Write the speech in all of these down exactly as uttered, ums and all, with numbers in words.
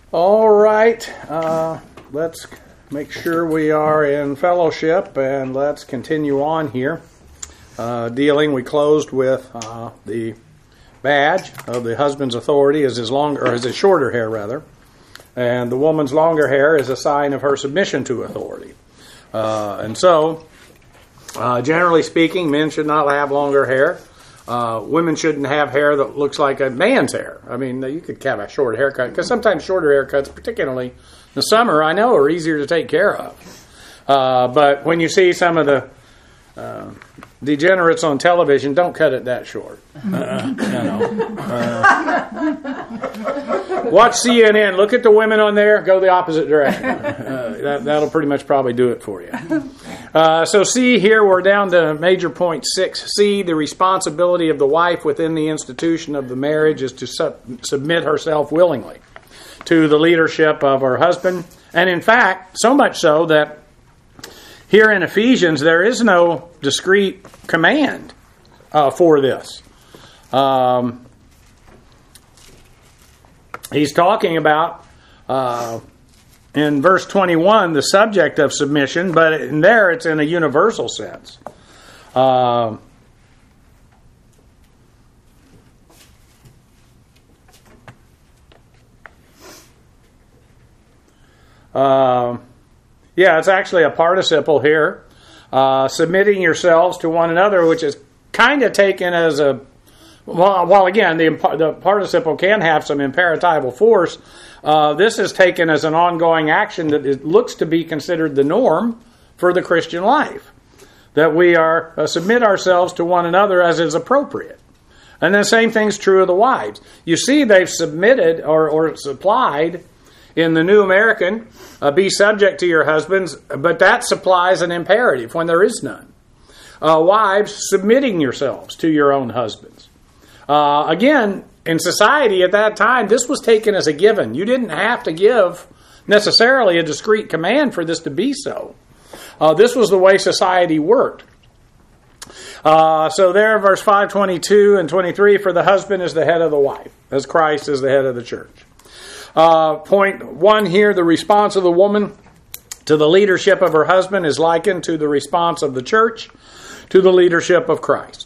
All right, uh, let's make sure we are in fellowship, and let's continue on here. Uh, dealing, we closed with uh, the badge of the husband's authority is his longer, or is his shorter hair rather, and the woman's longer hair is a sign of her submission to authority. Uh, and so, uh, generally speaking, men should not have longer hair. Uh, women shouldn't have hair that looks like a man's hair. I mean, you could have a short haircut, because sometimes shorter haircuts, particularly in the summer, I know are easier to take care of. Uh, but when you see some of the uh, degenerates on television, don't cut it that short. Uh, you know. Uh, watch C N N. Look at the women on there. Go the opposite direction. Uh, that, that'll pretty much probably do it for you. Uh, so see here, we're down to major point six C. The responsibility of the wife within the institution of the marriage is to sub- submit herself willingly to the leadership of her husband. And in fact, so much so that here in Ephesians, there is no discrete command uh, for this. Um, he's talking about, uh, in verse twenty-one, the subject of submission, but in there it's in a universal sense. Uh, uh, yeah, it's actually a participle here. Uh, submitting yourselves to one another, which is kind of taken as a, well, well again, the, the participle can have some imperatival force. Uh, this is taken as an ongoing action that it looks to be considered the norm for the Christian life. That we are uh, submit ourselves to one another as is appropriate. And the same thing's true of the wives. You see they've submitted or, or supplied in the New American, uh, be subject to your husbands, but that supplies an imperative when there is none. Uh, wives, submitting yourselves to your own husbands. Uh, again, in society at that time, this was taken as a given. You didn't have to give necessarily a discrete command for this to be so. Uh, this was the way society worked. Uh, so there, verse five, twenty-two and twenty-three, for the husband is the head of the wife, as Christ is the head of the church. Uh, point one here, the response of the woman to the leadership of her husband is likened to the response of the church to the leadership of Christ.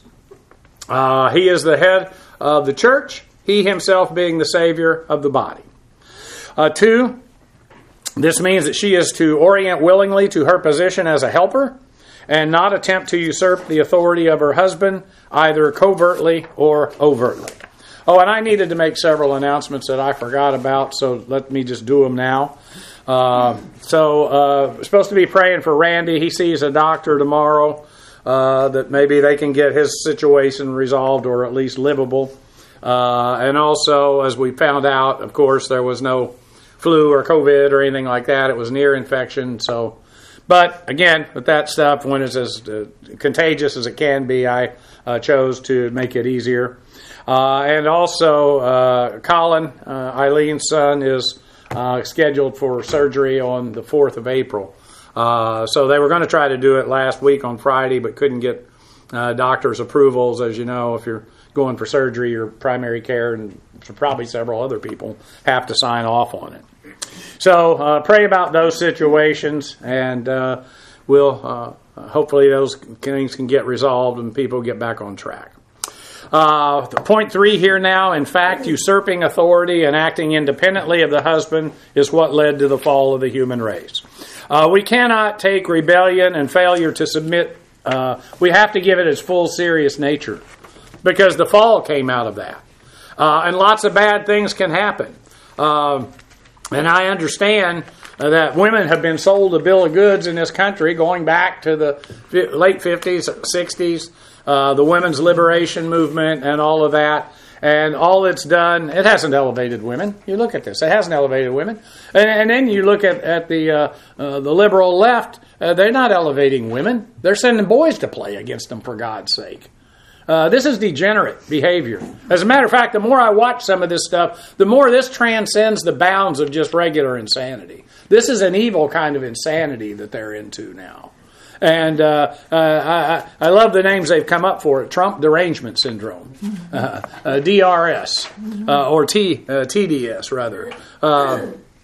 Uh, he is the head of the church, he himself being the Savior of the body. Uh, two, this means that she is to orient willingly to her position as a helper and not attempt to usurp the authority of her husband, either covertly or overtly. Oh, and I needed to make several announcements that I forgot about, so let me just do them now. Uh, so, uh, we're supposed to be praying for Randy. He sees a doctor tomorrow, uh, that maybe they can get his situation resolved or at least livable. Uh, and also, as we found out, of course, there was no flu or COVID or anything like that. It was an ear infection. So, but again, with that stuff, when it's as uh, contagious as it can be, I uh, chose to make it easier. Uh, and also, uh, Colin, uh, Eileen's son, is uh, scheduled for surgery on the fourth of April. Uh, so they were going to try to do it last week on Friday, but couldn't get uh, doctor's approvals. As you know, if you're going for surgery, your primary care and probably several other people have to sign off on it. So uh, pray about those situations, and uh, we'll uh, hopefully those things can get resolved and people get back on track. Uh, point three here now, in fact, usurping authority and acting independently of the husband is what led to the fall of the human race. Uh, we cannot take rebellion and failure to submit. Uh, we have to give it its full serious nature, because the fall came out of that. Uh, and lots of bad things can happen. Uh, and I understand that women have been sold a bill of goods in this country going back to the late fifties, sixties, uh, the women's liberation movement and all of that. And all it's done, it hasn't elevated women. You look at this, it hasn't elevated women. And, and then you look at, at the uh, uh, the liberal left, uh, they're not elevating women. They're sending boys to play against them, for God's sake. Uh, this is degenerate behavior. As a matter of fact, the more I watch some of this stuff, the more this transcends the bounds of just regular insanity. This is an evil kind of insanity that they're into now. And uh, uh, I, I love the names they've come up for it. Trump derangement syndrome, uh, uh, D R S, uh, or T, uh, T D S rather. Uh,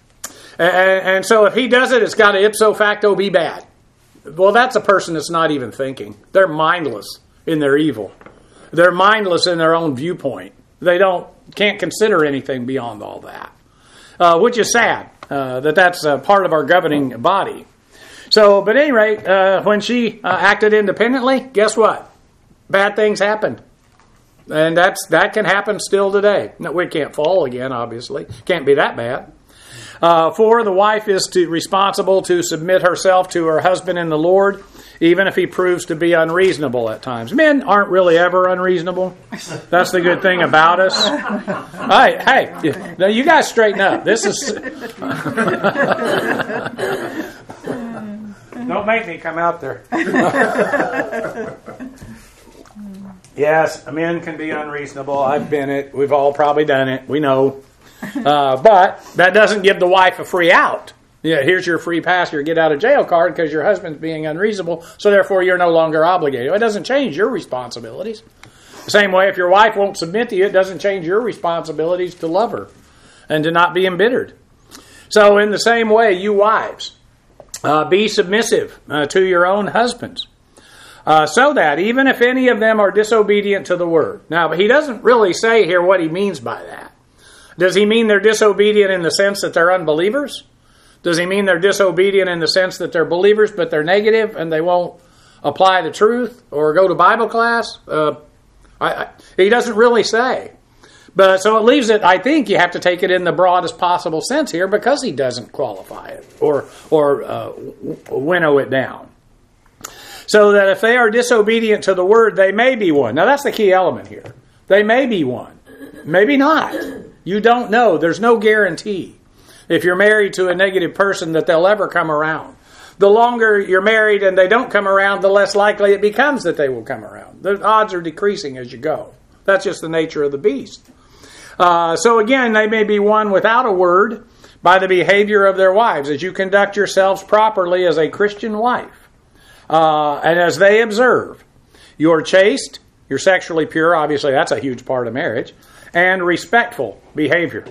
And, and so if he does it, it's got to ipso facto be bad. Well, that's a person that's not even thinking. They're mindless in their evil. They're mindless in their own viewpoint. They don't can't consider anything beyond all that, uh, which is sad uh, that that's uh, part of our governing body. So, but at any rate, uh, when she uh, acted independently, guess what? Bad things happened. And that's that can happen still today. No, we can't fall again, obviously. Can't be that bad. Uh, four, the wife is to, responsible to submit herself to her husband in the Lord, even if he proves to be unreasonable at times. Men aren't really ever unreasonable. That's the good thing about us. Hey, hey, now you guys straighten up. This is... Don't make me come out there. Yes, men can be unreasonable. I've been it. We've all probably done it. We know. Uh, but that doesn't give the wife a free out. Yeah, here's your free pass, your get out of jail card because your husband's being unreasonable, so therefore you're no longer obligated. It doesn't change your responsibilities. The same way, if your wife won't submit to you, it doesn't change your responsibilities to love her and to not be embittered. So in the same way, you wives, uh, be submissive uh, to your own husbands. Uh, so that even if any of them are disobedient to the word. Now, he doesn't really say here what he means by that. Does he mean they're disobedient in the sense that they're unbelievers? Does he mean they're disobedient in the sense that they're believers but they're negative and they won't apply the truth or go to Bible class? Uh, I, I, he doesn't really say. But so it leaves it, I think you have to take it in the broadest possible sense here because he doesn't qualify it or, or uh, winnow it down. So that if they are disobedient to the word, they may be one. Now that's the key element here. They may be one. Maybe not. You don't know. There's no guarantee. If you're married to a negative person that they'll ever come around. The longer you're married and they don't come around, the less likely it becomes that they will come around. The odds are decreasing as you go. That's just the nature of the beast. Uh, so again, they may be won without a word by the behavior of their wives as you conduct yourselves properly as a Christian wife. Uh, and as they observe, you're chaste, you're sexually pure, obviously that's a huge part of marriage, and respectful behavior.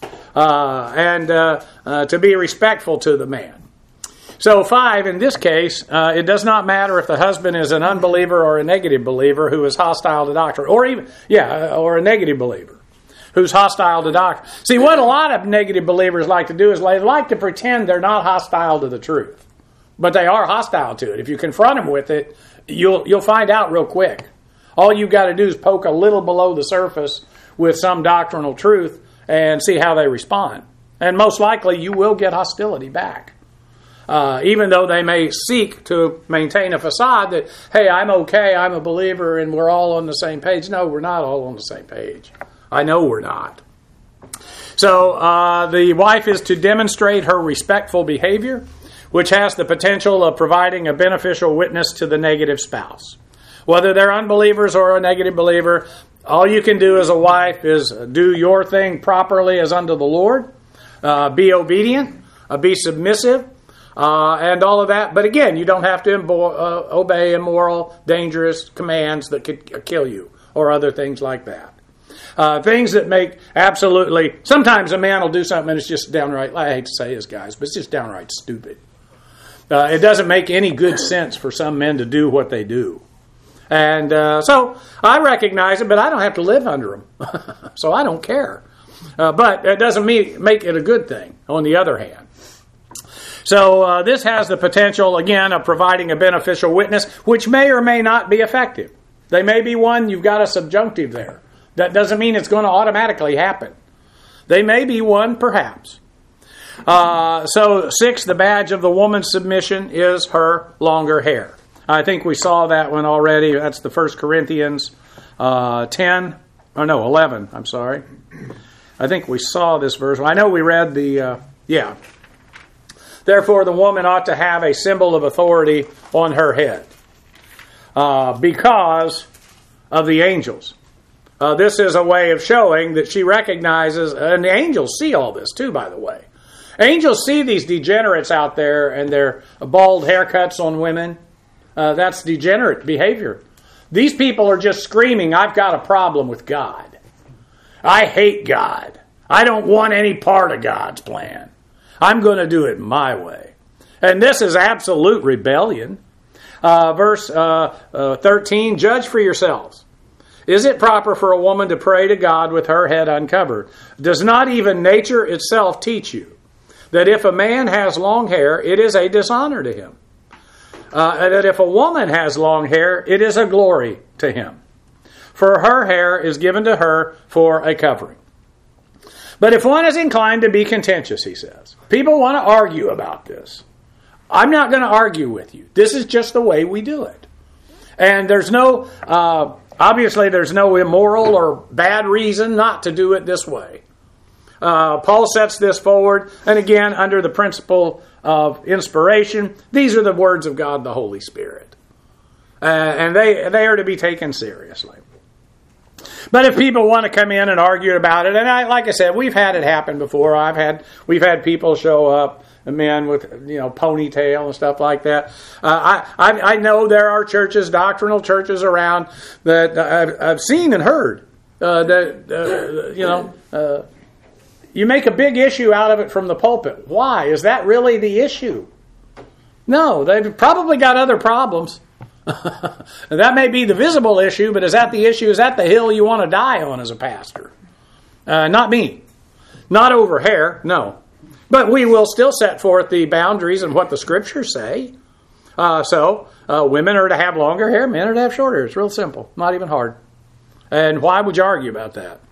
Uh, and uh, uh, to be respectful to the man. So five, in this case, uh, it does not matter if the husband is an unbeliever or a negative believer who is hostile to doctrine, or even, yeah, or a negative believer who's hostile to doctrine. See, what a lot of negative believers like to do is they like to pretend they're not hostile to the truth. But they are hostile to it. If you confront them with it, you'll you'll find out real quick. All you've got to do is poke a little below the surface with some doctrinal truth and see how they respond. And most likely you will get hostility back. Uh, even though they may seek to maintain a facade that, hey, I'm okay, I'm a believer, and we're all on the same page. No, we're not all on the same page. I know we're not. So uh, the wife is to demonstrate her respectful behavior, which has the potential of providing a beneficial witness to the negative spouse. Whether they're unbelievers or a negative believer, all you can do as a wife is do your thing properly as unto the Lord, uh, be obedient, uh, be submissive, uh, and all of that. But again, you don't have to imbo- uh, obey immoral, dangerous commands that could kill you or other things like that. Uh, things that make absolutely... Sometimes a man will do something and it's just downright... I hate to say this, guys, but it's just downright stupid. Uh, it doesn't make any good sense for some men to do what they do. And uh, so I recognize it, but I don't have to live under them. So I don't care. Uh, but it doesn't mean, make it a good thing, on the other hand. So uh, this has the potential, again, of providing a beneficial witness, which may or may not be effective. They may be one, you've got a subjunctive there. That doesn't mean it's going to automatically happen. They may be one, perhaps. Uh, so six, the badge of the woman's submission is her longer hair. I think we saw that one already. That's the First Corinthians uh, ten. Oh, no, eleven. I'm sorry. I think we saw this verse. I know we read the, uh, yeah. Therefore, the woman ought to have a symbol of authority on her head uh, because of the angels. Uh, this is a way of showing that she recognizes, and the angels see all this too, by the way. Angels see these degenerates out there and their bald haircuts on women. Uh, that's degenerate behavior. These people are just screaming, I've got a problem with God. I hate God. I don't want any part of God's plan. I'm going to do it my way. And this is absolute rebellion. Uh, verse uh, uh, thirteen, judge for yourselves. Is it proper for a woman to pray to God with her head uncovered? Does not even nature itself teach you that if a man has long hair, it is a dishonor to him? Uh, and that if a woman has long hair, it is a glory to him. For her hair is given to her for a covering. But if one is inclined to be contentious, he says, people want to argue about this. I'm not going to argue with you. This is just the way we do it. And there's no, uh, obviously there's no immoral or bad reason not to do it this way. Uh, Paul sets this forward, and again, under the principle of inspiration, these are the words of God, the Holy Spirit. Uh, and they, they are to be taken seriously. But if people want to come in and argue about it, and I, like I said, we've had it happen before. I've had, we've had people show up, men with, you know, ponytail and stuff like that. Uh, I, I, I know there are churches, doctrinal churches around that I've, I've seen and heard uh, that, uh, you know, uh, you make a big issue out of it from the pulpit. Why? Is that really the issue? No, they've probably got other problems. That may be the visible issue, but is that the issue? Is that the hill you want to die on as a pastor? Uh, not me. Not over hair, no. But we will still set forth the boundaries and what the Scriptures say. Uh, so, uh, women are to have longer hair, men are to have shorter hair. It's real simple, not even hard. And why would you argue about that?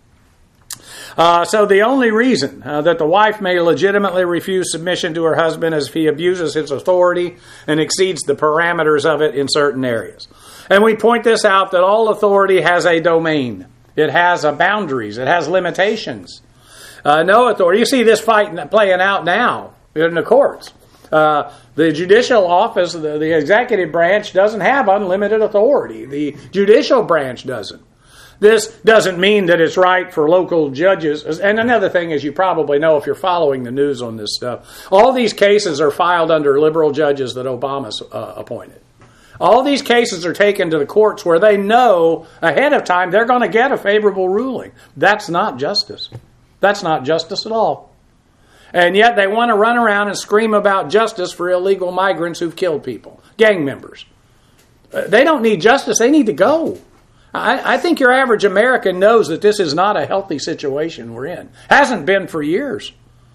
Uh, so the only reason uh, that the wife may legitimately refuse submission to her husband is if he abuses his authority and exceeds the parameters of it in certain areas. And we point this out that all authority has a domain. It has a boundaries. It has limitations. Uh, no authority. You see this fight playing out now in the courts. Uh, the judicial office, the, the executive branch doesn't have unlimited authority. The judicial branch doesn't. This doesn't mean that it's right for local judges. And another thing, as you probably know if you're following the news on this stuff, all these cases are filed under liberal judges that Obama uh, appointed. All these cases are taken to the courts where they know ahead of time they're going to get a favorable ruling. That's not justice. That's not justice at all. And yet they want to run around and scream about justice for illegal migrants who've killed people, gang members. They don't need justice. They need to go. I, I think your average American knows that this is not a healthy situation we're in. Hasn't been for years.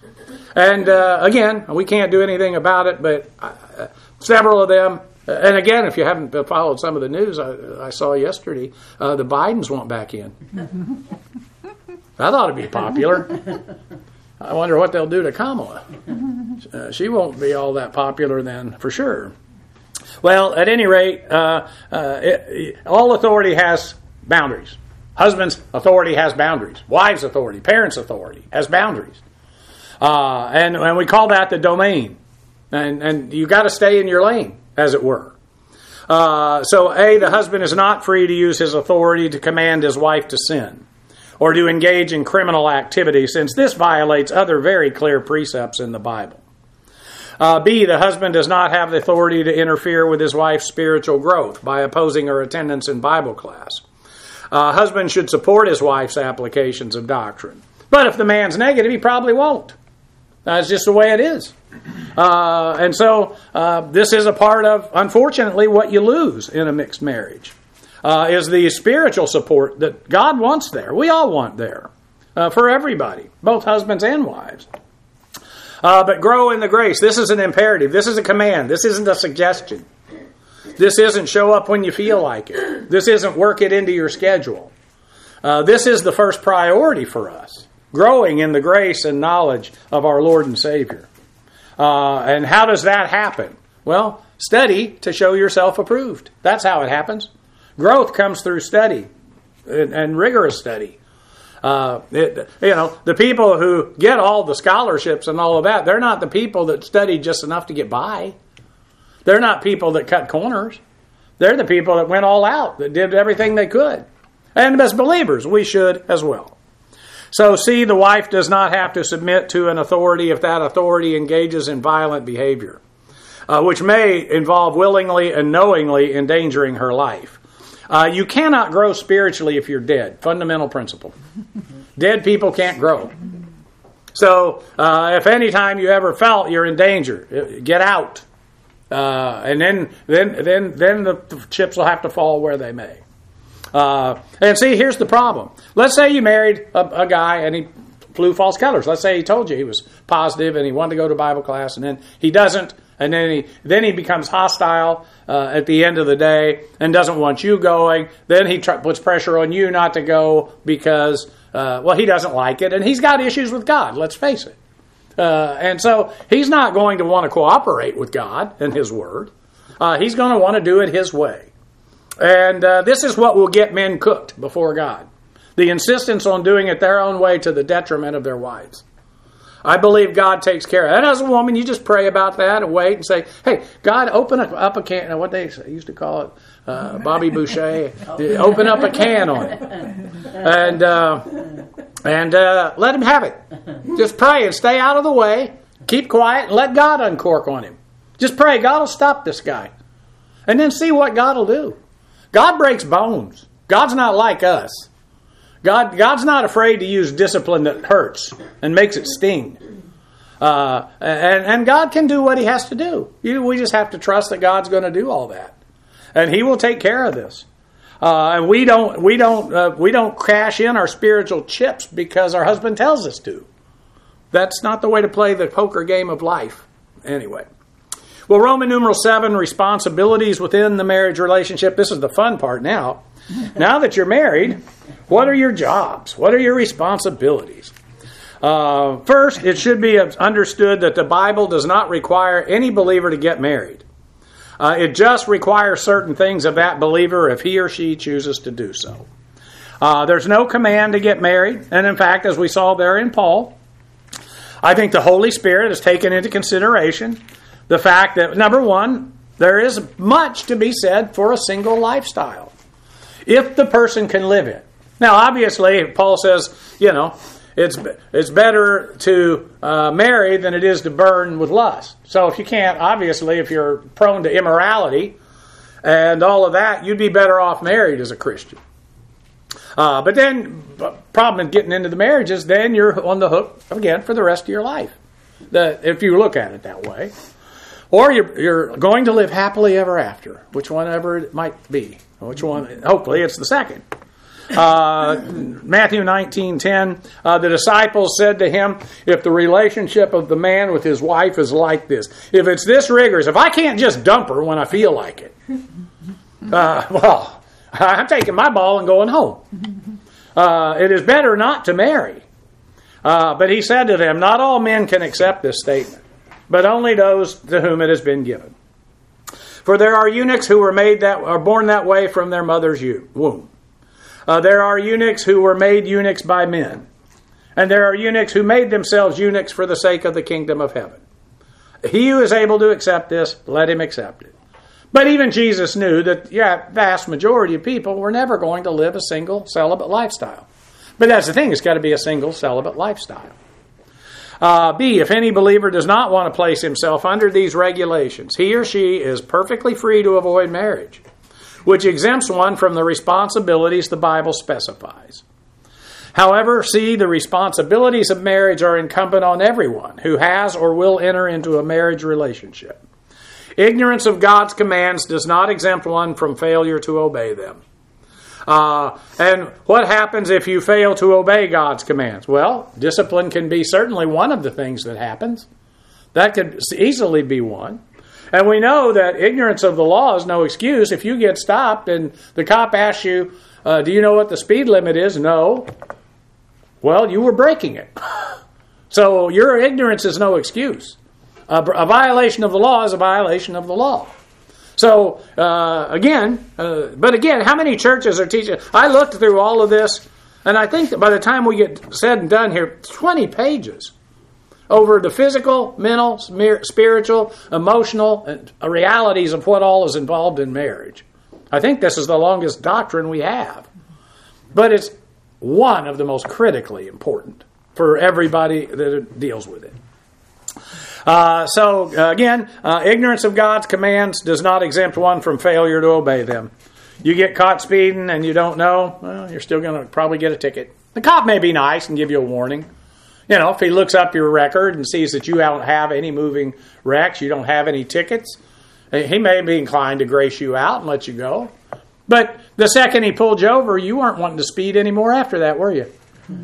And uh, again, we can't do anything about it, but uh, several of them, uh, and again, if you haven't followed some of the news I, I saw yesterday, uh, the Bidens want back in. That ought to be popular. I wonder what they'll do to Kamala. Uh, she won't be all that popular then, for sure. Well, at any rate, uh, uh, it, all authority has boundaries. Husband's authority has boundaries. Wives' authority, parents' authority has boundaries. Uh, and, and we call that the domain. And, and you've got to stay in your lane, as it were. Uh, so, A, the husband is not free to use his authority to command his wife to sin or to engage in criminal activity, since this violates other very clear precepts in the Bible. Uh, B, the husband does not have the authority to interfere with his wife's spiritual growth by opposing her attendance in Bible class. Uh, husband should support his wife's applications of doctrine. But if the man's negative, he probably won't. That's just the way it is. Uh, and so uh, this is a part of, unfortunately, what you lose in a mixed marriage, uh, is the spiritual support that God wants there. We all want there uh, for everybody, both husbands and wives. Uh, but grow in the grace. This is an imperative. This is a command. This isn't a suggestion. This isn't show up when you feel like it. This isn't work it into your schedule. Uh, this is the first priority for us. Growing in the grace and knowledge of our Lord and Savior. Uh, and how does that happen? Well, study to show yourself approved. That's how it happens. Growth comes through study and, and rigorous study. Uh, it, you know, the people who get all the scholarships and all of that, they're not the people that study just enough to get by. They're not people that cut corners. They're the people that went all out, that did everything they could. And as believers, we should as well. So, see, the wife does not have to submit to an authority if that authority engages in violent behavior, uh, which may involve willingly and knowingly endangering her life. Uh, you cannot grow spiritually if you're dead. Fundamental principle. Dead people can't grow. So uh, if any time you ever felt you're in danger, get out. Uh, and then, then, then, then the chips will have to fall where they may. Uh, and see, here's the problem. Let's say you married a, a guy and he flew false colors. Let's say he told you he was positive and he wanted to go to Bible class, and then he doesn't, and then he then he becomes hostile uh, at the end of the day and doesn't want you going. Then he tr- puts pressure on you not to go because, uh, well, he doesn't like it, and he's got issues with God. Let's face it. Uh, and so he's not going to want to cooperate with God and His Word. Uh, he's going to want to do it his way. And uh, this is what will get men cooked before God. The insistence on doing it their own way to the detriment of their wives. I believe God takes care of that. As a woman, you just pray about that and wait and say, hey, God, open up a can. What they used to call it, uh, Bobby Boucher, open up a can on it. And... Uh, And uh, let him have it. Just pray and stay out of the way. Keep quiet and let God uncork on him. Just pray, God will stop this guy. And then see what God will do. God breaks bones. God's not like us. God, God's not afraid to use discipline that hurts and makes it sting. Uh, and, and God can do what He has to do. You, we just have to trust that God's going to do all that. And He will take care of this. Uh, and we don't we don't uh, we don't cash in our spiritual chips because our husband tells us to. That's not the way to play the poker game of life. Anyway, well, Roman numeral seven, responsibilities within the marriage relationship. This is the fun part now. Now that you're married, what are your jobs? What are your responsibilities? Uh, first, it should be understood that the Bible does not require any believer to get married. Uh, it just requires certain things of that believer if he or she chooses to do so. Uh, there's no command to get married. And in fact, as we saw there in Paul, I think the Holy Spirit has taken into consideration the fact that, number one, there is much to be said for a single lifestyle, if the person can live it. Now, obviously, Paul says, you know, It's it's better to uh, marry than it is to burn with lust. So if you can't, obviously, if you're prone to immorality and all of that, you'd be better off married as a Christian. Uh, but then, problem in getting into the marriage is then you're on the hook, again, for the rest of your life, the, if you look at it that way. Or you're, you're going to live happily ever after, which one ever it might be. Which one? Hopefully it's the second. Uh, Matthew nineteen ten, uh, the disciples said to him, if the relationship of the man with his wife is like this, if it's this rigorous, if I can't just dump her when I feel like it, uh, well, I'm taking my ball and going home. Uh, it is better not to marry. Uh, but he said to them, not all men can accept this statement, but only those to whom it has been given. For there are eunuchs who were made that are born that way from their mother's womb. Uh, there are eunuchs who were made eunuchs by men. And there are eunuchs who made themselves eunuchs for the sake of the kingdom of heaven. He who is able to accept this, let him accept it. But even Jesus knew that, yeah, vast majority of people were never going to live a single celibate lifestyle. But that's the thing, it's got to be a single celibate lifestyle. Uh, B, if any believer does not want to place himself under these regulations, he or she is perfectly free to avoid marriage, which exempts one from the responsibilities the Bible specifies. However, see, the responsibilities of marriage are incumbent on everyone who has or will enter into a marriage relationship. Ignorance of God's commands does not exempt one from failure to obey them. Uh, and what happens if you fail to obey God's commands? Well, discipline can be certainly one of the things that happens. That could easily be one. And we know that ignorance of the law is no excuse. If you get stopped and the cop asks you, uh, do you know what the speed limit is? No. Well, you were breaking it. So your ignorance is no excuse. A, a violation of the law is a violation of the law. So, uh, again, uh, but again, how many churches are teaching? I looked through all of this, and I think that by the time we get said and done here, twenty pages over the physical, mental, spiritual, emotional realities of what all is involved in marriage. I think this is the longest doctrine we have. But it's one of the most critically important for everybody that deals with it. Uh, so, uh, again, uh, ignorance of God's commands does not exempt one from failure to obey them. You get caught speeding and you don't know, well, you're still going to probably get a ticket. The cop may be nice and give you a warning. You know, if he looks up your record and sees that you don't have any moving wrecks, you don't have any tickets, he may be inclined to grace you out and let you go. But the second he pulled you over, you weren't wanting to speed anymore after that, were you?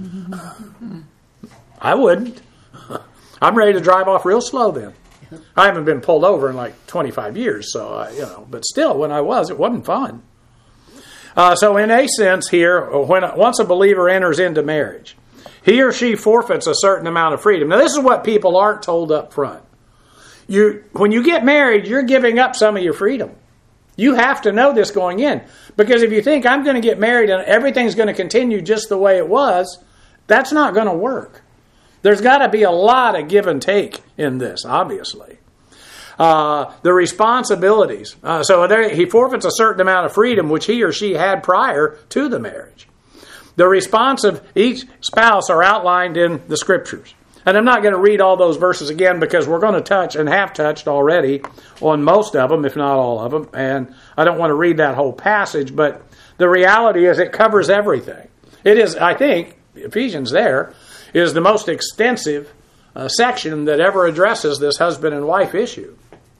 I wouldn't. I'm ready to drive off real slow then. I haven't been pulled over in like twenty-five years, so, uh, you know, but still, when I was, it wasn't fun. Uh, so in a sense here, when once a believer enters into marriage, he or she forfeits a certain amount of freedom. Now, this is what people aren't told up front. You, when you get married, you're giving up some of your freedom. You have to know this going in. Because if you think, I'm going to get married and everything's going to continue just the way it was, that's not going to work. There's got to be a lot of give and take in this, obviously. Uh, the responsibilities. Uh, so there, he forfeits a certain amount of freedom which he or she had prior to the marriage. The response of each spouse are outlined in the Scriptures. And I'm not going to read all those verses again because we're going to touch and have touched already on most of them, if not all of them. And I don't want to read that whole passage, but the reality is it covers everything. It is, I think, Ephesians there is the most extensive uh, section that ever addresses this husband and wife issue.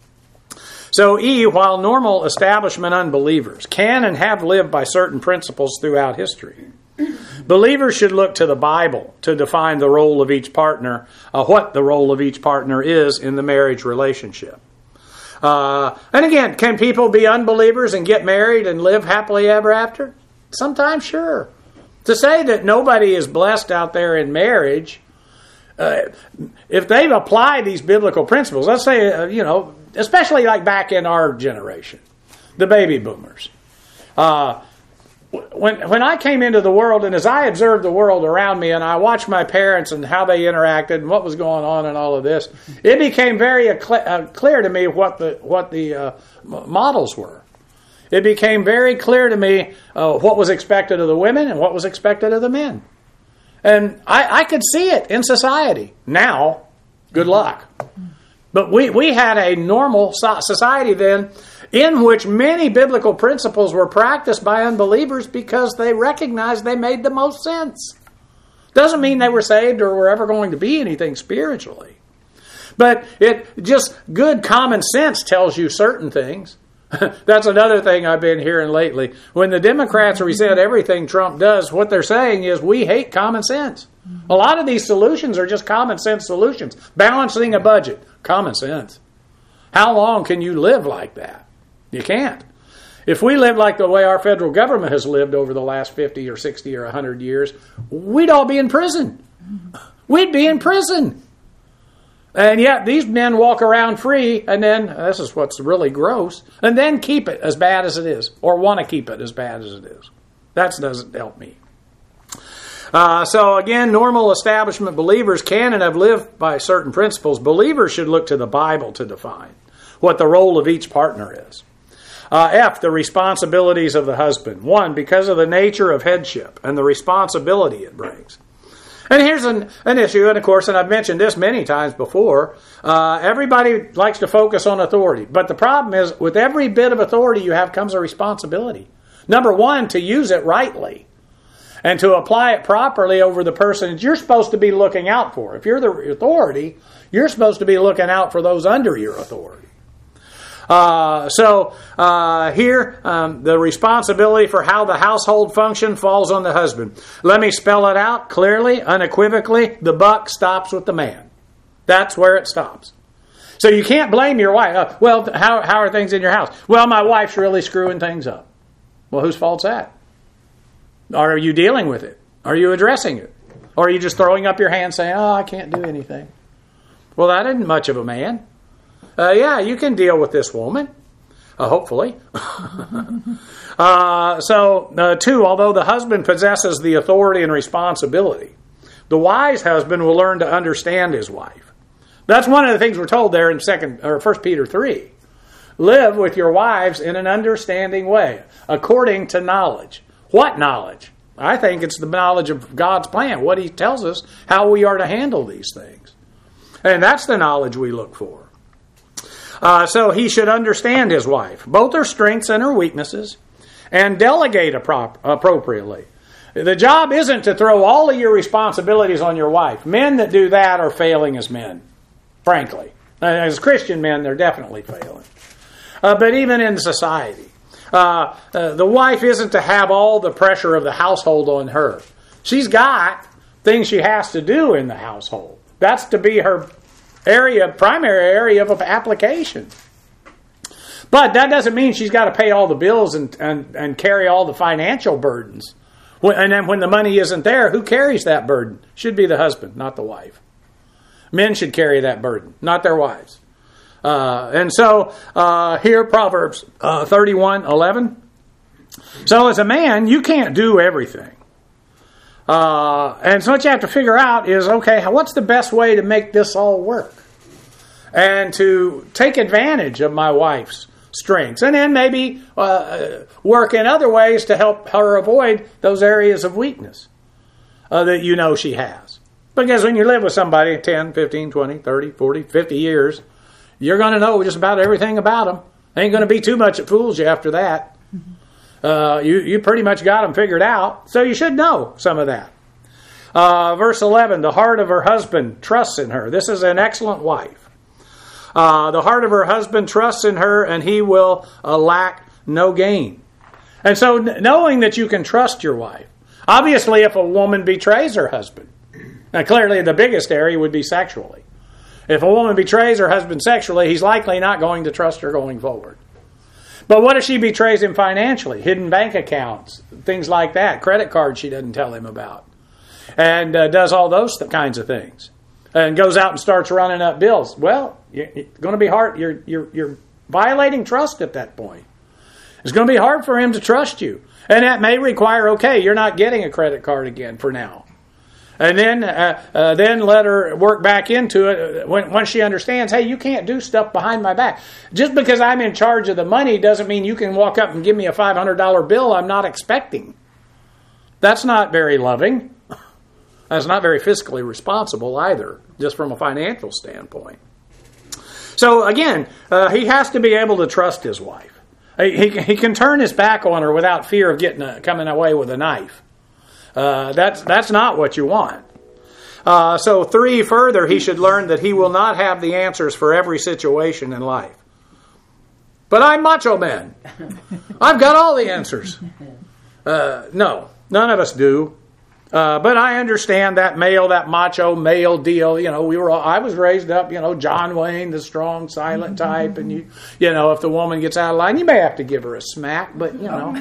So E, while normal establishment unbelievers can and have lived by certain principles throughout history, believers should look to the Bible to define the role of each partner, uh, what the role of each partner is in the marriage relationship. Uh, and again, can people be unbelievers and get married and live happily ever after? Sometimes, sure. To say that nobody is blessed out there in marriage, uh, if they've applied these biblical principles, let's say, uh, you know, especially like back in our generation, the baby boomers. Uh, when when I came into the world, and as I observed the world around me, and I watched my parents and how they interacted and what was going on and all of this, it became very uh, clear to me what the what the uh, models were. It became very clear to me uh, what was expected of the women and what was expected of the men. And I, I could see it in society. Now, good luck. But we, we had a normal society then in which many biblical principles were practiced by unbelievers because they recognized they made the most sense. Doesn't mean they were saved or were ever going to be anything spiritually. But it just good common sense tells you certain things. That's another thing I've been hearing lately. When the Democrats resent everything Trump does, what they're saying is we hate common sense. A lot of these solutions are just common sense solutions. Balancing a budget, common sense. How long can you live like that? You can't. If we lived like the way our federal government has lived over the last fifty or sixty or one hundred years, we'd all be in prison. We'd be in prison. And yet these men walk around free, and then, this is what's really gross, and then keep it as bad as it is, or want to keep it as bad as it is. That doesn't help me. Uh, so again, normal establishment believers can and have lived by certain principles. Believers should look to the Bible to define what the role of each partner is. Uh, F, the responsibilities of the husband. One, because of the nature of headship and the responsibility it brings. And here's an, an issue, and of course, and I've mentioned this many times before, uh, everybody likes to focus on authority. But the problem is, with every bit of authority you have comes a responsibility. Number one, to use it rightly and to apply it properly over the person that you're supposed to be looking out for. If you're the authority, you're supposed to be looking out for those under your authority. Uh, so uh, here, um, the responsibility for how the household function falls on the husband. Let me spell it out clearly, unequivocally. The buck stops with the man. That's where it stops. So you can't blame your wife. Uh, well, how how are things in your house? Well, my wife's really screwing things up. Well, whose fault's that? Are you dealing with it? Are you addressing it? Or are you just throwing up your hand saying, oh, I can't do anything? Well, that isn't much of a man. Uh, yeah, you can deal with this woman, uh, hopefully. uh, so, uh, two, although the husband possesses the authority and responsibility, the wise husband will learn to understand his wife. That's one of the things we're told there in second or First Peter three. Live with your wives in an understanding way, according to knowledge. What knowledge? I think it's the knowledge of God's plan, what He tells us, how we are to handle these things. And that's the knowledge we look for. Uh, so he should understand his wife, both her strengths and her weaknesses, and delegate appro- appropriately. The job isn't to throw all of your responsibilities on your wife. Men that do that are failing as men, frankly. As Christian men, they're definitely failing. Uh, but even in society, uh, uh, the wife isn't to have all the pressure of the household on her. She's got things she has to do in the household. That's to be her area, primary area of application. But that doesn't mean she's got to pay all the bills and, and, and carry all the financial burdens. And then when the money isn't there, who carries that burden? Should be the husband, not the wife. Men should carry that burden, not their wives. Uh, and so uh, here, Proverbs uh, thirty-one eleven. So as a man, you can't do everything. Uh, and so what you have to figure out is, okay, what's the best way to make this all work? And to take advantage of my wife's strengths. And then maybe uh, work in other ways to help her avoid those areas of weakness uh, that you know she has. Because when you live with somebody ten, fifteen, twenty, thirty, forty, fifty years, you're going to know just about everything about them. Ain't going to be too much that fools you after that. Uh, you, you pretty much got them figured out, so you should know some of that. Uh, verse eleven, the heart of her husband trusts in her. This is an excellent wife. Uh, the heart of her husband trusts in her, and he will uh, lack no gain. And so knowing that you can trust your wife. Obviously, if a woman betrays her husband, now clearly the biggest area would be sexually. If a woman betrays her husband sexually, he's likely not going to trust her going forward. But what if she betrays him financially? Hidden bank accounts, things like that. Credit cards she doesn't tell him about. And uh, does all those th- kinds of things. And goes out and starts running up bills. Well, it's going to be hard. You're, you're, you're violating trust at that point. It's going to be hard for him to trust you. And that may require, okay, you're not getting a credit card again for now. And then uh, uh, then let her work back into it when, once she understands, hey, you can't do stuff behind my back. Just because I'm in charge of the money doesn't mean you can walk up and give me a five hundred dollars bill I'm not expecting. That's not very loving. That's not very fiscally responsible either, just from a financial standpoint. So again, uh, he has to be able to trust his wife. He, he, he can turn his back on her without fear of getting a, coming away with a knife. Uh, that's that's not what you want. Uh, so three, further, he should learn that he will not have the answers for every situation in life. But I'm macho man. I've got all the answers. Uh, no, none of us do. Uh, but I understand that male, that macho male deal. You know, we were all, I was raised up, you know, John Wayne, the strong, silent type. And, you you know, if the woman gets out of line, you may have to give her a smack, but, you know.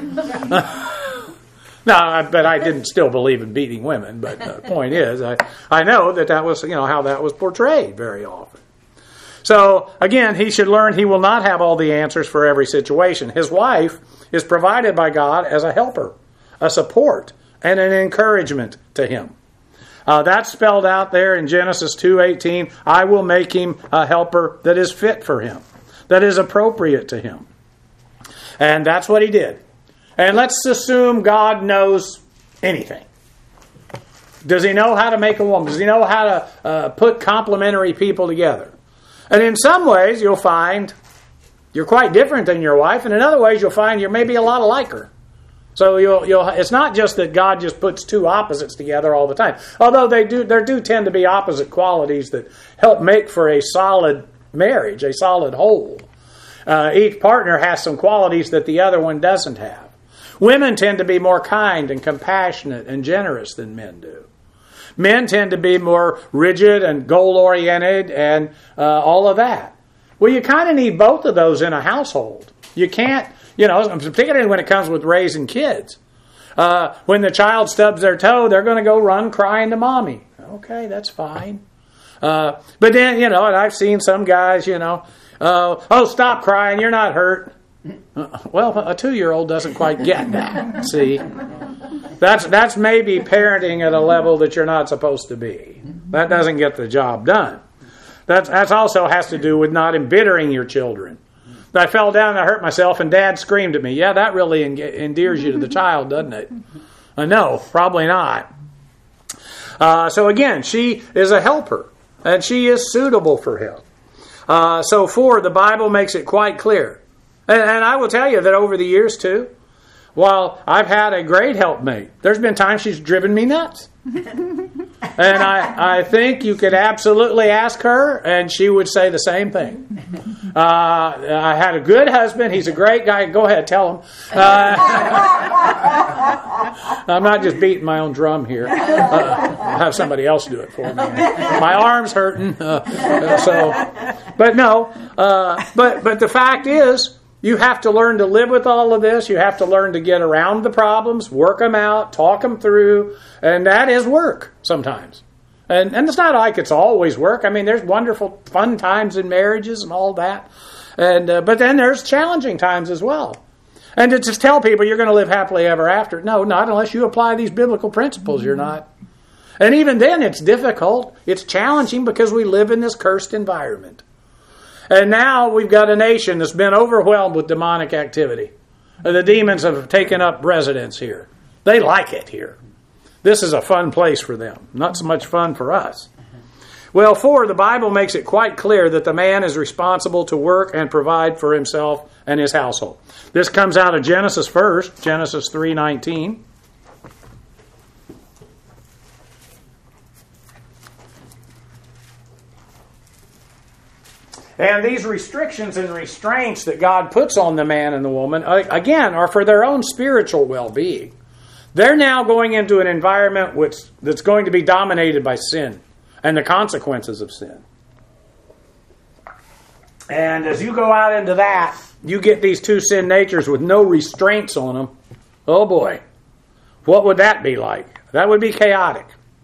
No, but I didn't still believe in beating women. But the point is, I, I know that that was, you know, how that was portrayed very often. So, again, he should learn he will not have all the answers for every situation. His wife is provided by God as a helper, a support, and an encouragement to him. Uh, that's spelled out there in Genesis two eighteen. I will make him a helper that is fit for him, that is appropriate to him. And that's what he did. And let's assume God knows anything. Does he know how to make a woman? Does he know how to uh, put complementary people together? And in some ways, you'll find you're quite different than your wife. And in other ways, you'll find you're maybe a lot like her. So you'll, you'll, it's not just that God just puts two opposites together all the time. Although they do, there do tend to be opposite qualities that help make for a solid marriage, a solid whole. Uh, each partner has some qualities that the other one doesn't have. Women tend to be more kind and compassionate and generous than men do. Men tend to be more rigid and goal-oriented and uh, all of that. Well, you kind of need both of those in a household. You can't, you know, particularly when it comes with raising kids. Uh, when the child stubs their toe, they're going to go run crying to mommy. Okay, that's fine. Uh, but then, you know, and I've seen some guys, you know, uh, oh, stop crying, you're not hurt. Uh, well, a two-year-old doesn't quite get that. See, that's that's maybe parenting at a level that you're not supposed to be. That doesn't get the job done. That's that's also has to do with not embittering your children. I fell down and I hurt myself, and Dad screamed at me. Yeah, that really en- endears you to the child, doesn't it? Uh, no, probably not. Uh, so again, she is a helper, and she is suitable for him. Uh, so four, the Bible makes it quite clear. And I will tell you that over the years, too, while I've had a great helpmate, there's been times she's driven me nuts. And I, I think you could absolutely ask her, and she would say the same thing. Uh, I had a good husband. He's a great guy. Go ahead, tell him. Uh, I'm not just beating my own drum here. Uh, I'll have somebody else do it for me. My arm's hurting. Uh, so, but no. Uh, but but the fact is, you have to learn to live with all of this. You have to learn to get around the problems, work them out, talk them through, and that is work sometimes. And and it's not like it's always work. I mean, there's wonderful, fun times in marriages and all that. And uh, but then there's challenging times as well. And to just tell people you're going to live happily ever after, no, not unless you apply these biblical principles. You're not. And even then, it's difficult. It's challenging because we live in this cursed environment. And now we've got a nation that's been overwhelmed with demonic activity. The demons have taken up residence here. They like it here. This is a fun place for them. Not so much fun for us. Well, four, the Bible makes it quite clear that the man is responsible to work and provide for himself and his household. This comes out of Genesis first, Genesis three nineteen. And these restrictions and restraints that God puts on the man and the woman, again, are for their own spiritual well-being. They're now going into an environment which that's going to be dominated by sin and the consequences of sin. And as you go out into that, you get these two sin natures with no restraints on them. Oh boy, what would that be like? That would be chaotic.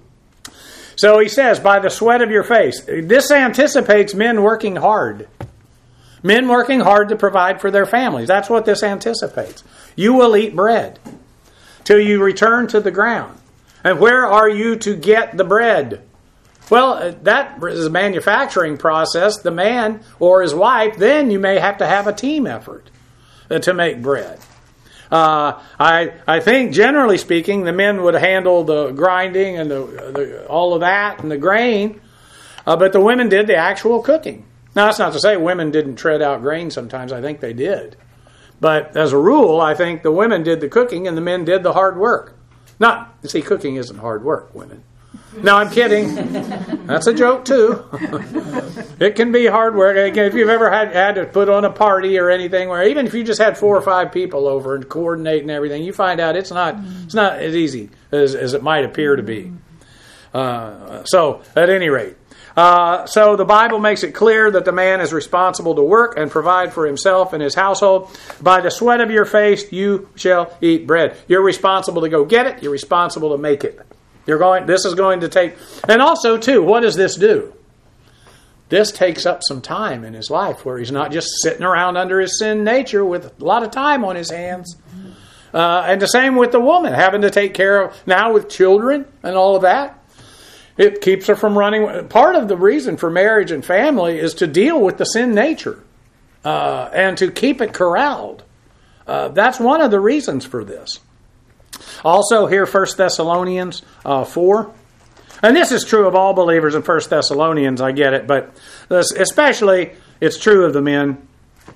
So he says, by the sweat of your face. This anticipates men working hard. Men working hard to provide for their families. That's what this anticipates. You will eat bread till you return to the ground. And where are you to get the bread? Well, that is a manufacturing process. The man or his wife, then you may have to have a team effort to make bread. Uh, I I think, generally speaking, the men would handle the grinding and the, the all of that and the grain, uh, but the women did the actual cooking. Now, that's not to say women didn't tread out grain sometimes. I think they did. But as a rule, I think the women did the cooking and the men did the hard work. Not, see, cooking isn't hard work, women. No, I'm kidding. That's a joke, too. It can be hard work. Again, if you've ever had, had to put on a party or anything, where even if you just had four or five people over and coordinate and everything, you find out it's not it's not as easy as, as it might appear to be. Uh, so, at any rate. Uh, so the Bible makes it clear that the man is responsible to work and provide for himself and his household. By the sweat of your face you shall eat bread. You're responsible to go get it. You're responsible to make it. You're going. This is going to take... And also, too, what does this do? This takes up some time in his life where he's not just sitting around under his sin nature with a lot of time on his hands. Uh, and the same with the woman, having to take care of... Now with children and all of that. It keeps her from running... Part of the reason for marriage and family is to deal with the sin nature. Uh, and to keep it corralled. Uh, that's one of the reasons for this. Also here, First Thessalonians uh, four. And this is true of all believers in First Thessalonians, I get it. But this, especially, it's true of the men.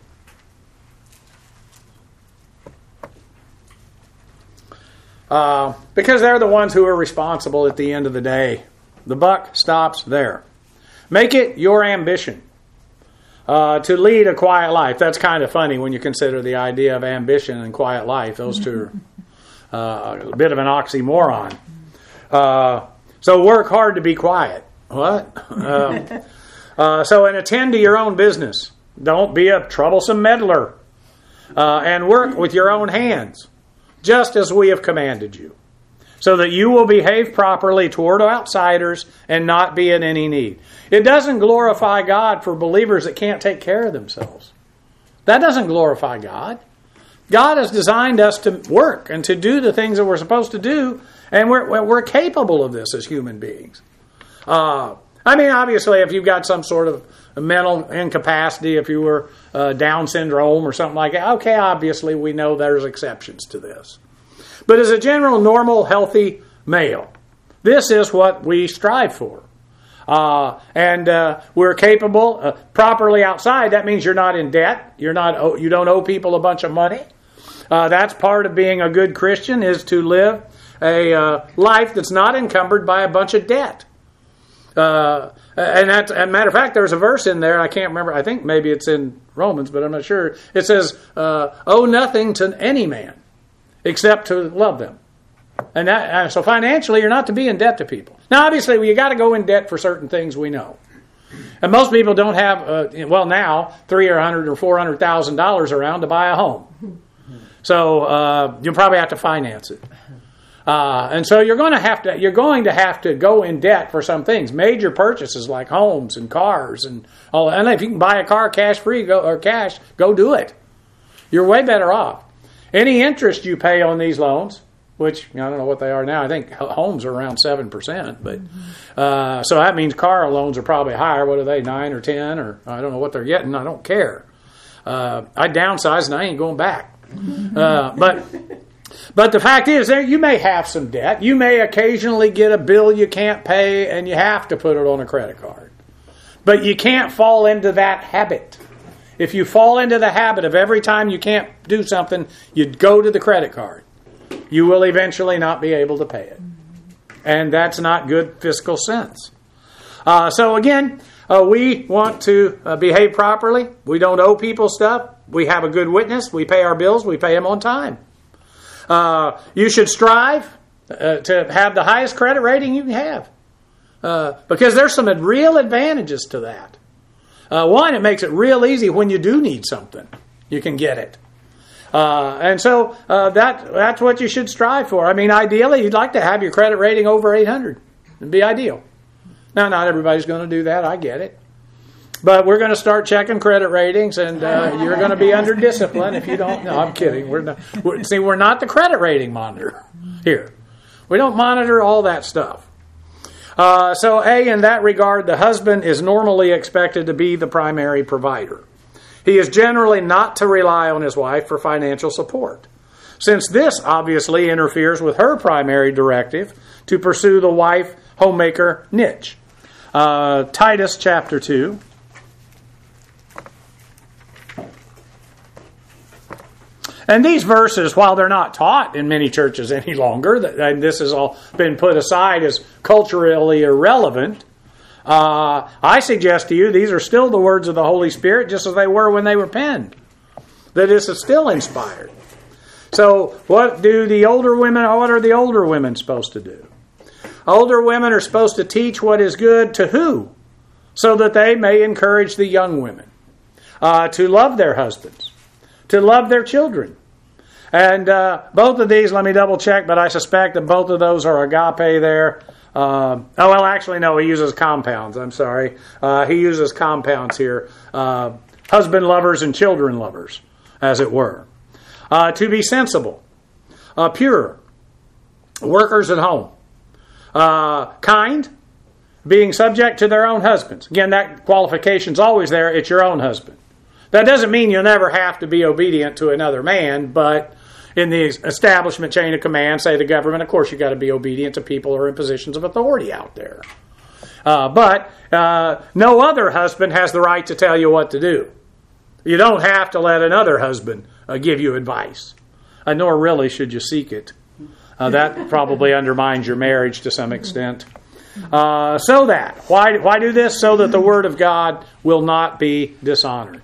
Uh, because they're the ones who are responsible at the end of the day. The buck stops there. Make it your ambition uh, to lead a quiet life. That's kind of funny when you consider the idea of ambition and quiet life. Those two are uh, a bit of an oxymoron. Uh, so work hard to be quiet. What? Uh, uh, so and attend to your own business. Don't be a troublesome meddler. Uh, and work with your own hands, just as we have commanded you, so that you will behave properly toward outsiders and not be in any need. It doesn't glorify God for believers that can't take care of themselves. That doesn't glorify God. God has designed us to work and to do the things that we're supposed to do, and we're, we're capable of this as human beings. Uh, I mean, obviously, if you've got some sort of mental incapacity, if you were uh, Down syndrome or something like that, okay, obviously we know there's exceptions to this. But as a general, normal, healthy male, this is what we strive for. Uh, and uh, we're capable uh, properly outside. That means you're not in debt. You're not. You don't owe people a bunch of money. Uh, that's part of being a good Christian, is to live a uh, life that's not encumbered by a bunch of debt. Uh, and that's, as a matter of fact, there's a verse in there, I can't remember, I think maybe it's in Romans, but I'm not sure. It says, uh, owe nothing to any man except to love them. And that, uh, so financially, you're not to be in debt to people. Now, obviously, you got to go in debt for certain things, we know. And most people don't have, uh, well, now, three or hundred or four hundred thousand dollars around to buy a home. So uh, you'll probably have to finance it. Uh, and so you're going to have to you're going to have to go in debt for some things, major purchases like homes and cars and all. And if you can buy a car cash free, go or cash, go do it. You're way better off. Any interest you pay on these loans, which I don't know what they are now. I think homes are around seven percent, but uh, so that means car loans are probably higher. What are they, nine or ten, or I don't know what they're getting. I don't care. Uh, I downsized and I ain't going back. Uh, but. But the fact is, there you may have some debt. You may occasionally get a bill you can't pay and you have to put it on a credit card. But you can't fall into that habit. If you fall into the habit of every time you can't do something, you go to the credit card, you will eventually not be able to pay it. And that's not good fiscal sense. Uh, so again, uh, we want to uh, behave properly. We don't owe people stuff. We have a good witness. We pay our bills. We pay them on time. Uh, you should strive uh, to have the highest credit rating you can have. Uh, because there's some real advantages to that. Uh, one, it makes it real easy when you do need something. You can get it. Uh, and so uh, that that's what you should strive for. I mean, ideally, you'd like to have your credit rating over eight hundred. It'd be ideal. Now, not everybody's going to do that. I get it. But we're going to start checking credit ratings, and uh, you're going to be under discipline if you don't. No, I'm kidding. We're not. We're, see, we're not the credit rating monitor here. We don't monitor all that stuff. Uh, so, A, in that regard, the husband is normally expected to be the primary provider. He is generally not to rely on his wife for financial support, since this obviously interferes with her primary directive to pursue the wife homemaker niche. Uh, Titus chapter two. And these verses, while they're not taught in many churches any longer, and this has all been put aside as culturally irrelevant, uh, I suggest to you these are still the words of the Holy Spirit, just as they were when they were penned. That this is still inspired. So, what do the older women? What are the older women supposed to do? Older women are supposed to teach what is good to who, so that they may encourage the young women uh, to love their husbands, to love their children. And uh, both of these, let me double check, but I suspect that both of those are agape there. Uh, oh, well, actually, no, he uses compounds. I'm sorry. Uh, he uses compounds here. Uh, husband lovers and children lovers, as it were. Uh, to be sensible, uh, pure, workers at home, uh, kind, being subject to their own husbands. Again, that qualification's always there. It's your own husband. That doesn't mean you'll never have to be obedient to another man, but in the establishment chain of command, say the government, of course you've got to be obedient to people who are in positions of authority out there. Uh, but uh, no other husband has the right to tell you what to do. You don't have to let another husband uh, give you advice, uh, nor really should you seek it. Uh, that probably undermines your marriage to some extent. Uh, so that, why, why do this? So that the Word of God will not be dishonored.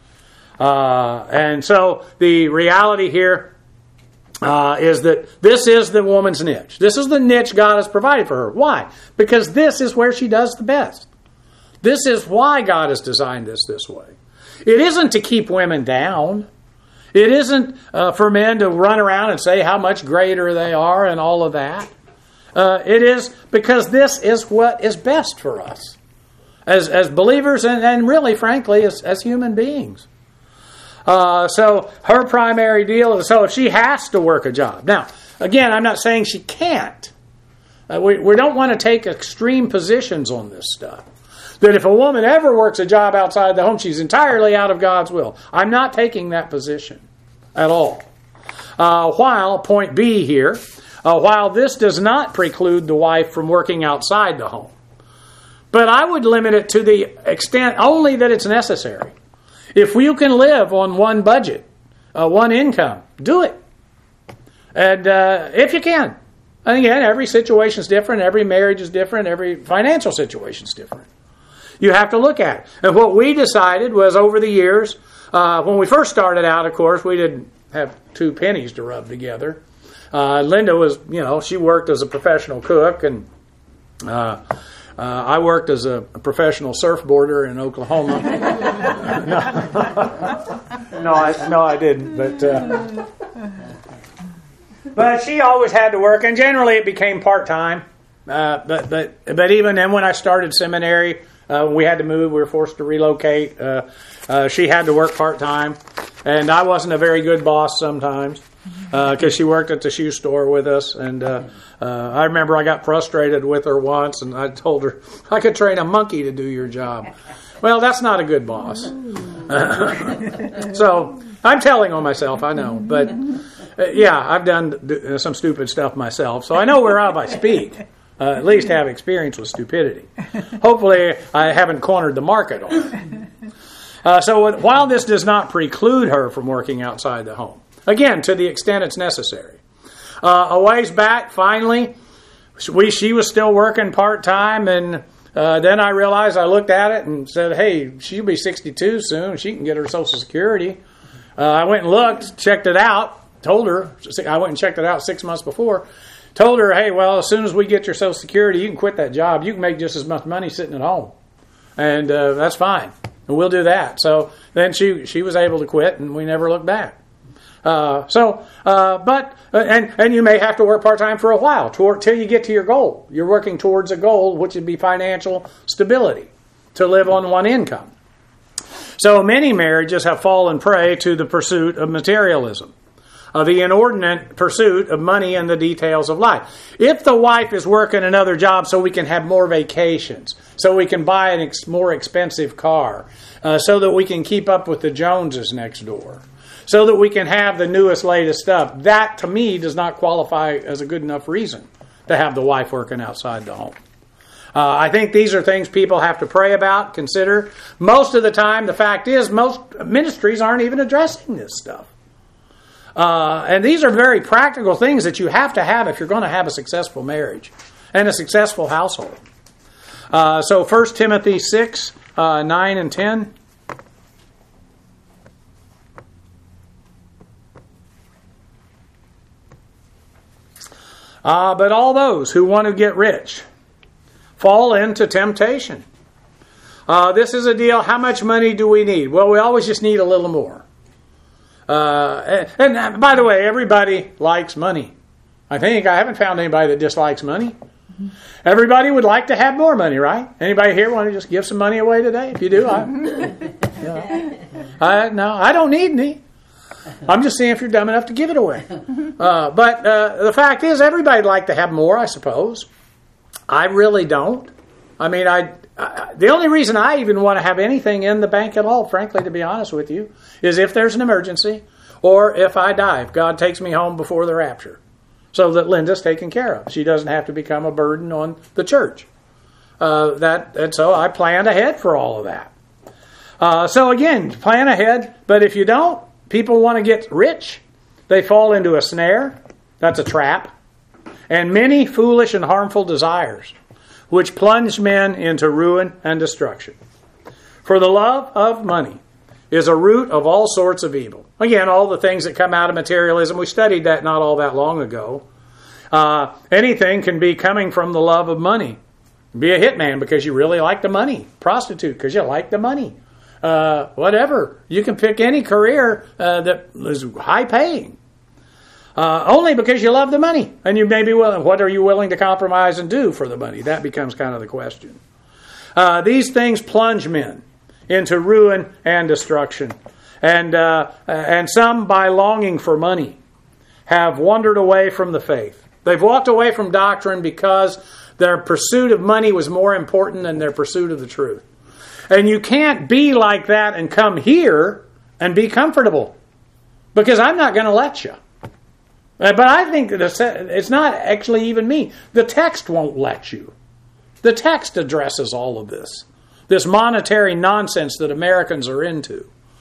Uh, and so the reality here uh, is that this is the woman's niche. This is the niche God has provided for her. Why? Because this is where she does the best. This is why God has designed this this way. It isn't to keep women down. It isn't uh, for men to run around and say how much greater they are and all of that. Uh, it is because this is what is best for us as, as believers and, and really, frankly, as, as human beings. Uh, so her primary deal is, so if she has to work a job. Now, again, I'm not saying she can't. Uh, we, we don't want to take extreme positions on this stuff. That if a woman ever works a job outside the home, she's entirely out of God's will. I'm not taking that position at all. Uh, while, point B here, uh, while this does not preclude the wife from working outside the home. But I would limit it to the extent only that it's necessary. If you can live on one budget uh, one income. Do it. And uh, if you can. And again, every situation is different. Every marriage is different. Every financial situation is different. You have to look at it. And what we decided was over the years, uh, when we first started out, of course, we didn't have two pennies to rub together. Uh, Linda was, you know, she worked as a professional cook, and uh, uh, I worked as a, a professional surfboarder in Oklahoma. no, no, I, no, I didn't. But uh, but she always had to work, and generally it became part time. Uh, but but but even then, when I started seminary, uh, we had to move. We were forced to relocate. Uh, uh, she had to work part time, and I wasn't a very good boss sometimes. Because uh, she worked at the shoe store with us, and uh, uh, I remember I got frustrated with her once, and I told her I could train a monkey to do your job. Well, that's not a good boss. So I'm telling on myself, I know, but uh, yeah, I've done some stupid stuff myself, so I know whereof I speak. Uh, at least have experience with stupidity. Hopefully, I haven't cornered the market on it. Uh, so while this does not preclude her from working outside the home, again, to the extent it's necessary. Uh, a ways back, finally, we, she was still working part-time, and uh, then I realized, I looked at it and said, hey, she'll be sixty-two soon. She can get her Social Security. Uh, I went and looked, checked it out, told her, I went and checked it out six months before, told her, hey, well, as soon as we get your Social Security, you can quit that job. You can make just as much money sitting at home. And uh, that's fine. And we'll do that. So then she, she was able to quit, and we never looked back. Uh, so, uh, but, uh, and, and you may have to work part-time for a while toward, till you get to your goal. You're working towards a goal, which would be financial stability, to live on one income. So many marriages have fallen prey to the pursuit of materialism, of the inordinate pursuit of money and the details of life. If the wife is working another job so we can have more vacations, so we can buy a ex- more expensive car, uh, so that we can keep up with the Joneses next door, so that we can have the newest, latest stuff. That, to me, does not qualify as a good enough reason to have the wife working outside the home. Uh, I think these are things people have to pray about, consider. Most of the time, the fact is, most ministries aren't even addressing this stuff. Uh, and these are very practical things that you have to have if you're going to have a successful marriage and a successful household. Uh, so First Timothy six, uh, nine and ten. Uh, but all those who want to get rich fall into temptation. Uh, this is a deal. How much money do we need? Well, we always just need a little more. Uh, and, and by the way, everybody likes money. I think I haven't found anybody that dislikes money. Everybody would like to have more money, right? Anybody here want to just give some money away today? If you do, I, you know, I no, I don't need any. I'm just seeing if you're dumb enough to give it away. Uh, but uh, the fact is, everybody'd like to have more, I suppose. I really don't. I mean, I, I the only reason I even want to have anything in the bank at all, frankly, to be honest with you, is if there's an emergency or if I die, if God takes me home before the rapture, so that Linda's taken care of. She doesn't have to become a burden on the church. Uh, that and so I planned ahead for all of that. Uh, so again, plan ahead. But if you don't, people want to get rich. They fall into a snare. That's a trap. And many foolish and harmful desires, which plunge men into ruin and destruction. For the love of money is a root of all sorts of evil. Again, all the things that come out of materialism. We studied that not all that long ago. Uh, anything can be coming from the love of money. Be a hitman because you really like the money. Prostitute because you like the money. Uh, whatever. You can pick any career uh, that is high paying. Uh, only because you love the money. And you may be willing, what are you willing to compromise and do for the money? That becomes kind of the question. Uh, these things plunge men into ruin and destruction. And, uh, and some, by longing for money, have wandered away from the faith. They've walked away from doctrine because their pursuit of money was more important than their pursuit of the truth. And you can't be like that and come here and be comfortable, because I'm not going to let you. But I think that it's not actually even me. The text won't let you. The text addresses all of this. This monetary nonsense that Americans are into.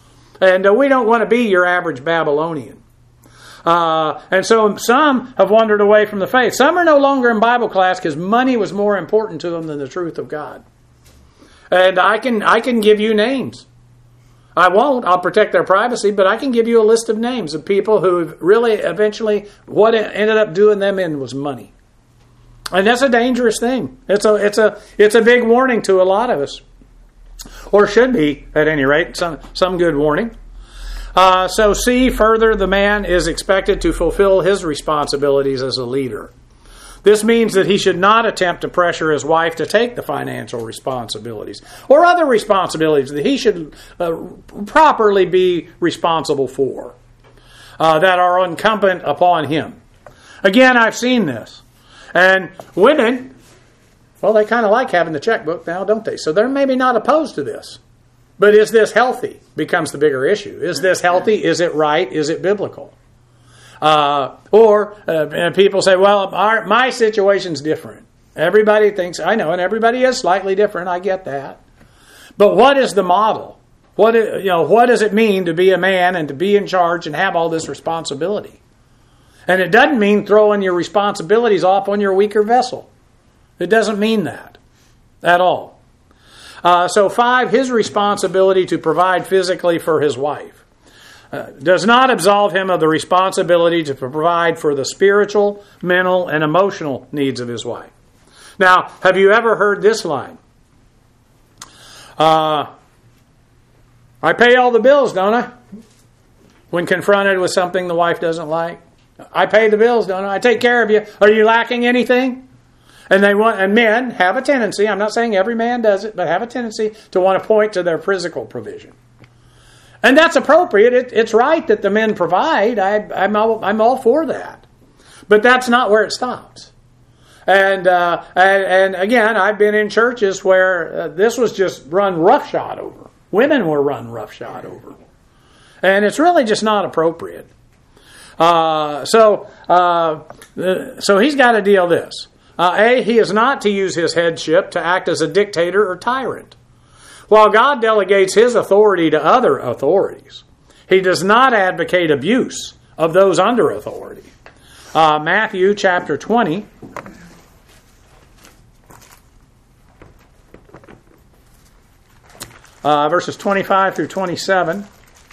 And uh, we don't want to be your average Babylonian. Uh, and so some have wandered away from the faith. Some are no longer in Bible class because money was more important to them than the truth of God. And I can I can give you names. I won't. I'll protect their privacy, but I can give you a list of names of people who really eventually what it ended up doing them in was money. And that's a dangerous thing. It's a it's a it's a big warning to a lot of us. Or should be, at any rate, some some good warning. Uh, so see, further, the man is expected to fulfill his responsibilities as a leader. This means that he should not attempt to pressure his wife to take the financial responsibilities or other responsibilities that he should uh, properly be responsible for uh, that are incumbent upon him. Again, I've seen this. And women, well, they kind of like having the checkbook now, don't they? So they're maybe not opposed to this. But is this healthy? Becomes the bigger issue. Is this healthy? Is it right? Is it biblical? Uh, or uh, people say, well, our, my situation's different. Everybody thinks, I know, and everybody is slightly different. I get that. But what is the model? What is, you know, what does it mean to be a man and to be in charge and have all this responsibility? And it doesn't mean throwing your responsibilities off on your weaker vessel. It doesn't mean that at all. Uh, so five, his responsibility to provide physically for his wife uh, does not absolve him of the responsibility to provide for the spiritual, mental, and emotional needs of his wife. Now, have you ever heard this line? Uh, I pay all the bills, don't I? When confronted with something the wife doesn't like. I pay the bills, don't I? I take care of you. Are you lacking anything? And they want, and men have a tendency, I'm not saying every man does it, but have a tendency to want to point to their physical provision. And that's appropriate. It, it's right that the men provide. I, I'm, all, I'm all for that. But that's not where it stops. And, uh, and, and again, I've been in churches where uh, this was just run roughshod over. Women were run roughshod over. And it's really just not appropriate. Uh, so, uh, so he's got to deal this. Uh, A, he is not to use his headship to act as a dictator or tyrant. While God delegates his authority to other authorities, he does not advocate abuse of those under authority. Uh, Matthew chapter twenty. Uh, verses twenty-five through twenty-seven.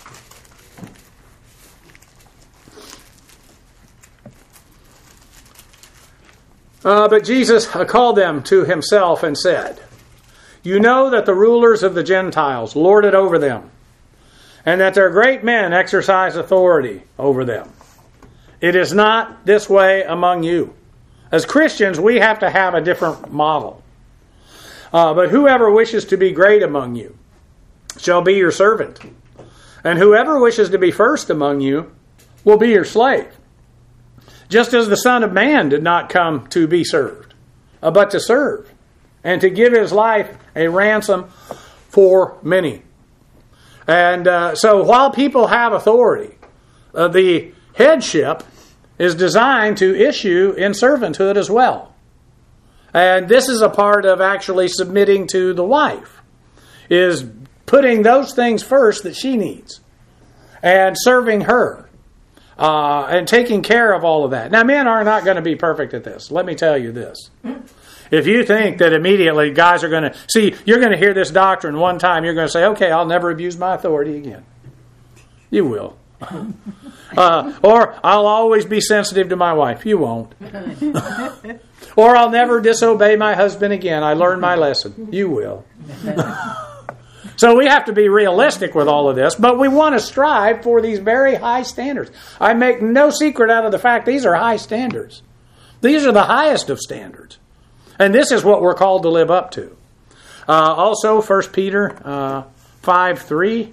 Uh, but Jesus called them to himself and said, you know that the rulers of the Gentiles lord it over them, and that their great men exercise authority over them. It is not this way among you. As Christians, we have to have a different model. Uh, but whoever wishes to be great among you shall be your servant, and whoever wishes to be first among you will be your slave. Just as the Son of Man did not come to be served, but to serve, and to give his life a ransom for many. And uh, so while people have authority, uh, the headship is designed to issue in servanthood as well. And this is a part of actually submitting to the wife, is putting those things first that she needs, and serving her. Uh, and taking care of all of that. Now, men are not going to be perfect at this. Let me tell you this. If you think that immediately guys are going to... See, you're going to hear this doctrine one time. You're going to say, okay, I'll never abuse my authority again. You will. uh, or I'll always be sensitive to my wife. You won't. Or I'll never disobey my husband again. I learned my lesson. You will. So we have to be realistic with all of this, but we want to strive for these very high standards. I make no secret out of the fact these are high standards. These are the highest of standards. And this is what we're called to live up to. Uh, also, First Peter uh, five three.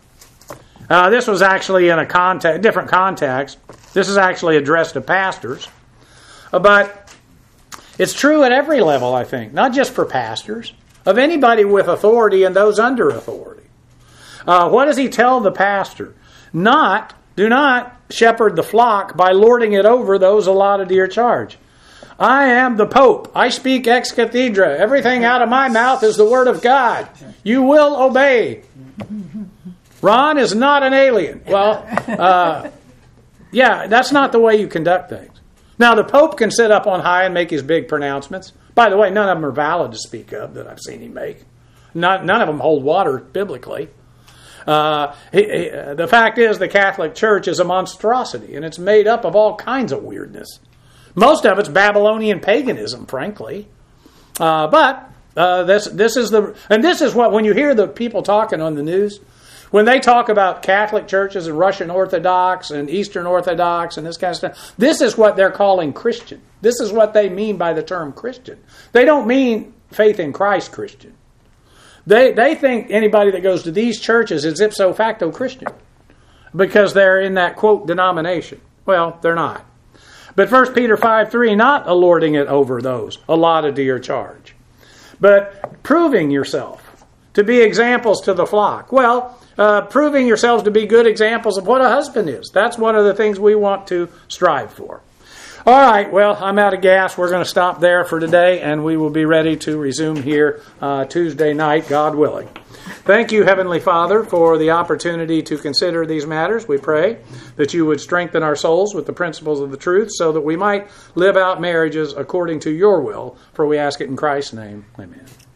Uh, this was actually in a context, different context. This is actually addressed to pastors. Uh, but it's true at every level, I think, not just for pastors. Of anybody with authority and those under authority. Uh, what does he tell the pastor? Not, do not shepherd the flock by lording it over those allotted to your charge. I am the Pope. I speak ex cathedra. Everything out of my mouth is the word of God. You will obey. Ron is not an alien. Well, uh, yeah, that's not the way you conduct things. Now, the Pope can sit up on high and make his big pronouncements. By the way, none of them are valid to speak of that I've seen him make. Not, none of them hold water biblically. Uh, he, he, the fact is the Catholic Church is a monstrosity, and it's made up of all kinds of weirdness. Most of it's Babylonian paganism, frankly. Uh, but uh, this this is the and this is what when you hear the people talking on the news, when they talk about Catholic churches and Russian Orthodox and Eastern Orthodox and this kind of stuff, this is what they're calling Christian. This is what they mean by the term Christian. They don't mean faith in Christ Christian. They they think anybody that goes to these churches is ipso facto Christian because they're in that, quote, denomination. Well, they're not. But First Peter five three, not lording it over those allotted to your charge, but proving yourself to be examples to the flock. Well, uh, proving yourselves to be good examples of what a husband is. That's one of the things we want to strive for. All right, well, I'm out of gas. We're going to stop there for today, and we will be ready to resume here uh, Tuesday night, God willing. Thank you, Heavenly Father, for the opportunity to consider these matters. We pray that you would strengthen our souls with the principles of the truth so that we might live out marriages according to your will, for we ask it in Christ's name. Amen.